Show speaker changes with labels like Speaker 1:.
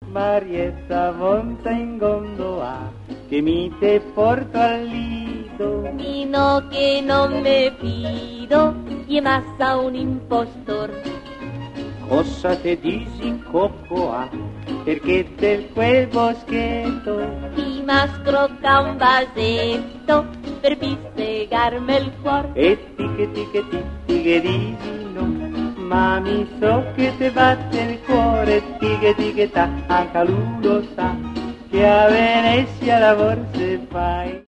Speaker 1: Marietta monta in gondola, che mi te porto al lido.
Speaker 2: Y no, que no me fido, y massa un impostor.
Speaker 1: Cosa te dici coccoa, perché del quel boschetto
Speaker 2: Y más croca un vasetto per pistegarme il cuore.
Speaker 1: e ti che dici no, ma mi so che te batte il cuore, ti che ta, anche lui lo sa, che a Venezia la borsa fai.